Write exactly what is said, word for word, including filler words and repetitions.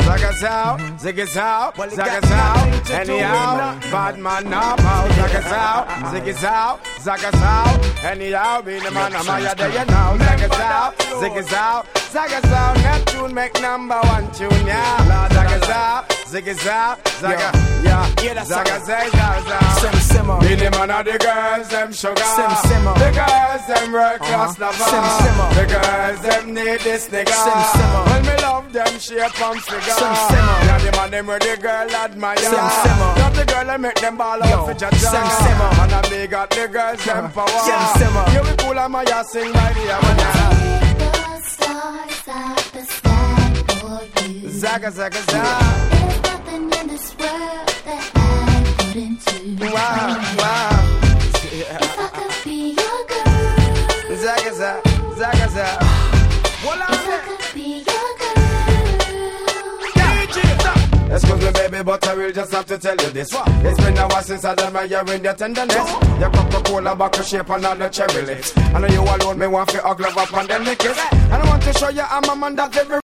Zaga Zow, Ziggy Zow, Zaga Zow, anyhow, bad man now, Zaga Zow, Ziggy Zow, Zaga Zow, anyhow, be the man, I'm higher than you now, Zaga Zow, Ziggy Zow, Zaga Zow, Neptune make number one tune, yeah, Zaga Zow, Ziggy Zow, Zaga, yeah, Zaga Zow, Zaga Zow, be the man of the girls, them sugar, the girls, them world class lover, the girls, them need this nigga, when me love them, shape and figure, yeah, the man, them where the girl admire, not the girl, I make them ball out for Jaja, and I me got the girls, them power, you be cool, I'm a sing by the Amana. Side by side for you. Zaga, zaga, zaga. There's nothing in this world that I wouldn't do. Wow, wow. Yeah. If I could be your girl. Zaga, zaga, zaga, zaga. Well, if I could be your girl. D J, excuse me, baby, but I will just have to tell you this. It's been a while since I done my year in your tenderness. Your Coca-Cola bottle shape and all the cherry lips. I know you alone, me want to hug love up and then lick it. And I want to show you I'm a man that every